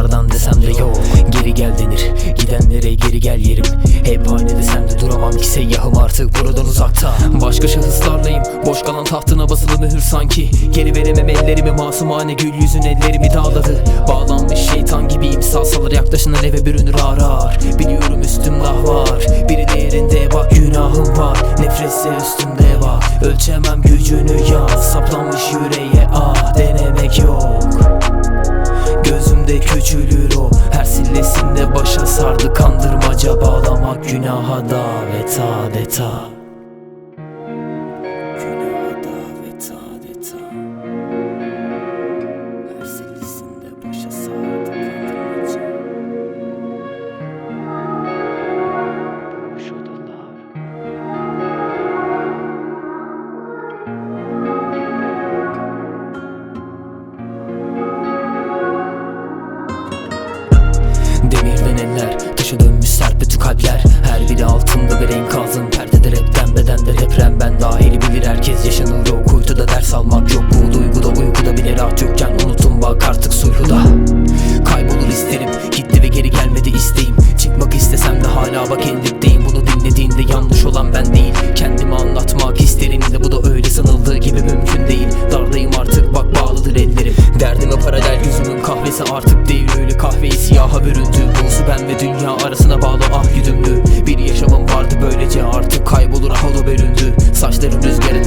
yollardan desem de yok. Geri gel denir, gidenlere geri gel yerim. Hep aynı desem de duramam ki seyyahım artık buradan uzakta. Başka şahıslarlayım, boş kalan tahtına basılı mühür sanki. Geri veremem ellerimi, masumane gül yüzün ellerimi dağladı. Bağlanmış şeytan gibiyim, salsalar yaklaşınlar eve bürünür ağır ağır. Biliyorum üstümde var, biri değerinde bak günahım var. Nefretse üstümde var, ölçemem gücünü ya. Saplanmış yüreğe denemek yok. Gözümde küçülür o, her sillesinde başa sardı kandırmaca. Bağlamak günaha davet adeta. Günaha davet adeta. Her sillesinde başa sardı kandırmaca. Boş odalar. Demirden eller, dışa dönmüş serpetü kalpler. Her biri altında bir enkazın, perdede rapten bedende deprem. Ben dahili bilir herkes yaşanıldı o kuytuda, ders almak yok bu duyguda. Uykuda bile rahat yokken unutun bak artık suyhuda. Kaybolur isterim, gitti ve geri gelmedi isteğim. Çıkmak istesem de hala bak endipteyim. Bunu dinlediğinde yanlış olan ben değil, kendimi anlatmak isterim de bu da öyle sanıldığı gibi mümkün değil. Dardayım artık bak bağlıdır ellerim. Derdime paralel yüzümün kahvesi artık değil, öyle kahveyi siyaha büründü. Bulusu ben ve dünya arasına bağlı güdümlü bir yaşamım vardı böylece, artık kaybolur o da bölündü. Saçlarım rüzgarın